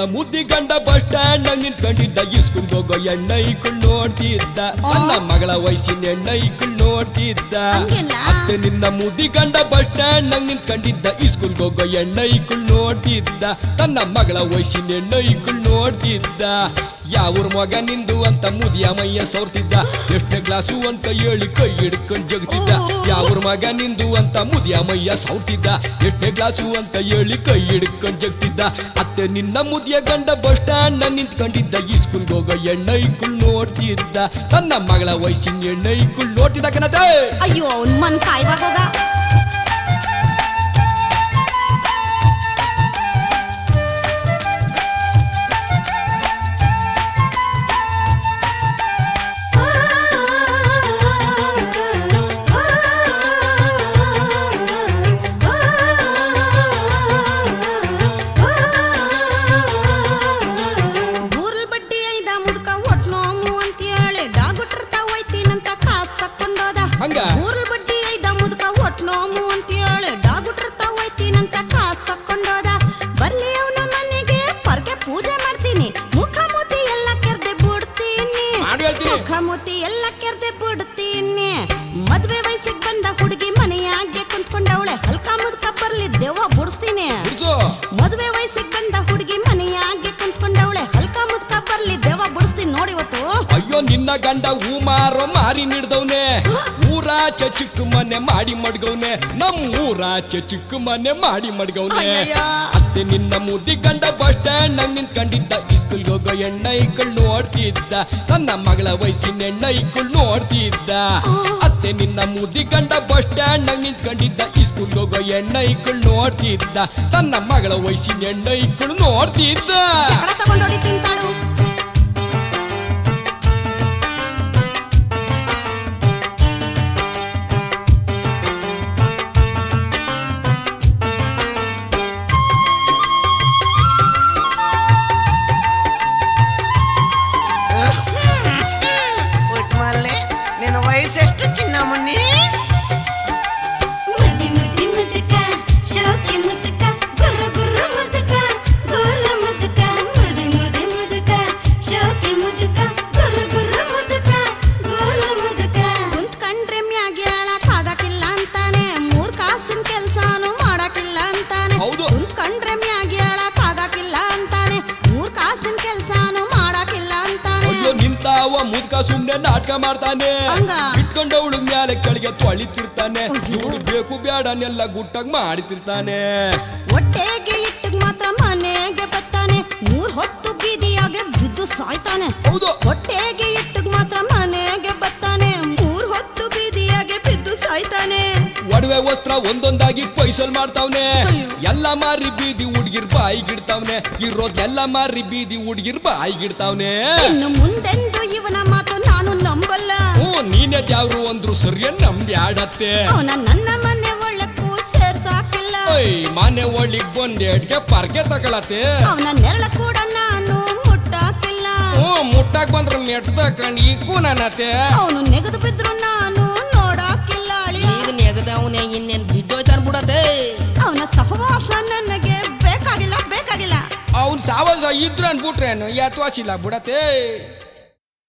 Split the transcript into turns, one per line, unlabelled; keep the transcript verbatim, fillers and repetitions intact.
ಮುದ್ದಿ ಗಂಡ bus stand ನಿಂತ್ಕೊಂಡಿದ್ದ ಇಸ್ಕೂಲ್ಗೆ ಹೋಗೋ ಎಣ್ಣ ಇಕ್ಕಳ್ ನೋಡ್ತಿದ್ದ ನನ್ನ ಮಗಳ ವಯಸ್ಸಿನ ಎಣ್ಣ ಇಕ್ಕಳ್ ನೋಡ್ತಿದ್ದ ಅತ್ತೆ ನಿನ್ನ ಮುದ್ದಿ ಗಂಡ ಬಸ್ ಸ್ಟ್ಯಾಂಡ್ ನಿಂತ್ಕೊಂಡಿದ್ದ ಇಸ್ಕೂಲ್ಗೆ ಹೋಗೋ ಎಣ್ಣ ಇಕ್ಕಳ್ ನೋಡ್ತಿದ್ದ ತನ್ನ ಮಗಳ ವಯಸ್ಸಿನ ಎಣ್ಣ ಇಕ್ಕಳ್ ನೋಡ್ತಿದ್ದ ಯಾವ್ರ ಮಗ ನಿಂದು ಅಂತ ಮುದಿಯ ಮೈಯ ಸೋರ್ತಿದ್ದ ಎಷ್ಟೇ ಗ್ಲಾಸು ಅಂತ ಹೇಳಿ ಕೈ ಹಿಡ್ಕೊಂಡ್ ಜಗತಿದ್ದ ಯಾವ್ರ ಮಗ ನಿಂದು ಅಂತ ಮುದಿಯ ಮೈಯ ಸೌರ್ತಿದ್ದ ಎಷ್ಟೇ ಗ್ಲಾಸು ಅಂತ ಹೇಳಿ ಕೈ ಹಿಡ್ಕೊಂಡ್ ಜಗತಿದ್ದ ಅತ್ತೆ ನಿನ್ನ ಮುದಿಯ ಗಂಡ ಬಸ್ ಸ್ಟ್ಯಾಂಡ್ ನಿಂತ್ಕೊಂಡಿದ್ದ ಈ ಸ್ಕೂಲ್ಗೆ ಹೋಗೋ ಎಣ್ಣ ಇಕ್ಕಳ್ ನೋಡ್ತಿದ್ದ ತನ್ನ ಮಗಳ ವಯಸ್ಸಿನ ಎಣ್ಣ ಇಕ್ಕಳ್ ನೋಡ್ತಿದ್ದ ಕಣತೆ.
ಅಯ್ಯೋ ಅವ್ನ್ ಮನ್ ಕಾಯ್ವಾಗೋಗ ಊರ್ಲ್ ಬಡ್ಡಿ ಐದ ಮುದ್ಕ ಒಟ್ ನೋಮು ಅಂತ ಹೇಳಿ ಡಾಗುಟ್ರತ ಹೋಯ್ತೀನಂತ ಕಾಸ್ ತಕೊಂಡೋದ. ಬರ್ಲಿ ಅವನ ಮನೆಗೆ ಪರ್ಗೆ ಪೂಜೆ ಮಾಡ್ತೀನಿ, ಮುಖ ಮೂತಿ ಎಲ್ಲ ಕೆರ್ದೆ ಬಿಡ್ತೀನಿ, ಮುಖ ಮೂತಿ ಎಲ್ಲ ಕೆರ್ದೆ ಬಿಡ್ತೀನಿ. ಮದ್ವೆ ವಯಸ್ಸಿಗೆ ಬಂದ ಹುಡುಗಿ ಮನೆಯಾಗೆ ಕುಂತ್ಕೊಂಡವಳೆ, ಹಲ್ಕ ಮುದ್ಕ ಬರ್ಲಿ ದೆವ್ವ ಬಿಡಿಸ್ತೀನಿ. ಮದ್ವೆ ವಯಸ್ಸಿಗೆ ಬಂದ ಹುಡುಗಿ ಮನೆಯಾಗೆ ಕುಂತ್ಕೊಂಡವಳೆ, ಹಲ್ಕ ಮುದ್ಕ ಬರ್ಲಿ ದೆವ್ವ ಬಿಡಿಸ್ತೀನಿ ನೋಡಿ ಇವತ್ತು.
ಅಯ್ಯೋ ನಿನ್ನ ಗಂಡ ಹೂ ಮಾರೋ ಮಾರಿ ನಿಡ್ದವ್ನೆ, ಊರಾಚೆ ಚಿಕ್ಕ ಮನೆ ಮಾಡಿ ಮಡ್ಗವ್ನೆ, ನಮ್ ಊರಾಚೆ ಚಿಕ್ಕ ಮನೆ ಮಾಡಿ ಮಡ್ಗವ್ನೆ. ಅತ್ತೆ ನಿನ್ನ ಮುದ್ದಿ ಗಂಡ ಬಸ್ ಸ್ಟ್ಯಾಂಡ್ ನಂಗ್ ನಿಂತ್ಕೊಂಡಿದ್ದ ಇಸ್ಕೂಲ್ಗೆ ಹೋಗೋ ಎಣ್ಣ ಇಕ್ಕಳ್ ನೋಡ್ತಿದ್ದ ತನ್ನ ಮಗಳ ವಯಸ್ಸಿನ ಎಣ್ಣ ಇಕ್ಕಳ್ ನೋಡ್ತಿದ್ದ. ಅತ್ತೆ ನಿನ್ನ ಮುದ್ದಿ ಗಂಡ ಬಸ್ ಸ್ಟ್ಯಾಂಡ್ ನಂಗ್ ನಿಂತ್ಕೊಂಡಿದ್ದ ಇಸ್ಕೂಲ್ಗೆ ಹೋಗೋ ಎಣ್ಣ ಇಕ್ಕಳ್ ನೋಡ್ತಿದ್ದ ತನ್ನ ಮಗಳ ವಯಸ್ಸಿನ ಎಣ್ಣ ಇಕ್ಕಳ್ ನೋಡ್ತಿದ್ದ.
ತಗೊಂಡೋಡಿ ತಿಂತಾಳು
ವಯಸ್ಸೆಷ್ಟು ಚಿನ್ನ ಮುನ್ನಿ?
ಮುದ್ದಿ ಮುದ್ದಿ ಮುದ್ಕ ಶೋಕಿ ಮುದ್ಕ ಗುರ್ರ ಗುರ್ರ ಮುದ್ಕ ಗೋಲ ಮುದ್ಕ ಮುದಿ ಮುದಿ ಮುದ್ಕ ಶೋಕಿ ಮುದ್ಕ ಗುರ್ರ ಗುರ್ರ ಮುದ್ಕ ಗೋಲ ಮುದ್ಕ. ಕುಂತ್ಕಂಡ್ರೆ ಮ್ಯಾಗೆ ಹೇಳಕ್ಕಾಗಕ್ಕಿಲ್ಲ ಅಂತಾನೆ, ಮೂರ್ ಕಾಸಿನ ಕೆಲ್ಸಾನು ಮಾಡಕ್ಕಿಲ್ಲ ಅಂತಾನೆ. ಕುಂತ್ಕಂಡ್ರೆ ಮ್ಯಾಗೆ ಹೇಳಕ್ಕಾಗಕ್ಕಿಲ್ಲ ಅಂತಾನೆ, ಮೂರ್ ಕಾಸಿನ ಕೆಲ್ಸಾನು ಮಾಡಕ್ಕಿಲ್ಲ ಅಂತಾನೆ.
ನಿಂತಾವ ಮುದ್ಕ ಸುಮ್ನೆ ನಾಟಕ ಮಾಡ್ತಾನೆ, ಇಟ್ಕೊಂಡವಳು ಮ್ಯಾಲೆ ಕೆಳಗೆ ತೊಳಿತಿರ್ತಾನೆ, ಇವಳು ಬೇಕು ಬ್ಯಾಡನೆಲ್ಲ ಗುಟ್ಟಾಗ ಮಾಡಿತಿರ್ತಾನೆ.
ಹೊಟ್ಟೆಗೆ ಇಟ್ಟಿಗೆ ಮಾತ್ರ ಮನೆಗೆ ಬರ್ತಾನೆ, ಮೂರ್ ಹೊತ್ತು ಬೀದಿಯಾಗೆ ಬಿದ್ದು ಸಾಯ್ತಾನೆ. ಹೌದು, ಹೊಟ್ಟೆಗೆ ಇಟ್ಟಿಗೆ ಮಾತ್ರ ಮನೆಗೆ ಬರ್ತಾನೆ, ಮೂರ್ ಹೊತ್ತು ಬೀದಿಯಾಗೆ ಬಿದ್ದು ಸಾಯ್ತಾನೆ.
ಒಡವೆ ವಸ್ತ್ರ ಒಂದೊಂದಾಗಿ ಪೈಸಲ್ ಮಾಡ್ತಾವ್ನೆ, ಎಲ್ಲ ಮಾರಿ ಬೀದಿ ಹುಡ್ಗಿರ್ ಬಾಯಿಗಿಡ್ತಾವ್ನೆ, ಇರೋದೆಲ್ಲ ಮಾರಿ ಬೀದಿ ಹುಡ್ಗಿರ್ ಬಾಯಿಗಿಡ್ತಾವ್ನೆ.
ಇನ್ನು ಮುಂದೆಂದು ಇವನ ಮಾತು ನಾನು ನಂಬಲ್ಲ.
ಹ್ಞೂ ನೀನೆ ಯಾವ್ರು ಅಂದ್ರು ಸರಿಯ ನಂಬ್ಯಾಡತ್ತೆ.
ಅವನ ನನ್ನ ಮನೆ ಒಳ್ಳಕ್ಕೂ ಸೇರ್ಸಾಕಿಲ್ಲ,
ಮನೆ ಒಳ್ಳಿಗ್ ಬಂದೇಟ್ಗೆ ಪರ್ಗೆ ತಗೊಳತ್ತೆ.
ಅವನ ನೆರಳ ಕೂಡ ನಾನು ಮುಟ್ಟಾಕಿಲ್ಲ.
ಹ್ಞೂ ಮುಟ್ಟಾಕ್ ಬಂದ್ರ ಮೆಟ್ ತಕೊಂಡ್ ಈಗೂ ನನ್ನತ್ತೆ.
ಅವನು ನೆಗದು ಬಿದ್ರು ನಾನು ನೋಡಾಕಿಲ್ಲ.
ಈಗ ನೆಗದವನೇ ಇನ್ನೇನ್ ಬಿದ್ದೋಯ್ತಾನ ಬಿಡತ್ತೆ.
ಅವನ ಸಹವಾಸ ನನಗೆ ಬೇಕಾಗಿಲ್ಲ ಬೇಕಾಗಿಲ್ಲ.
ಅವ್ನ್ ಸಾವಾಸ ಇದ್ರ ಅನ್ಬಿಟ್ರೇನು ಯಾತ್ವಾಸಿಲ್ಲ ಬಿಡತ್ತೆ.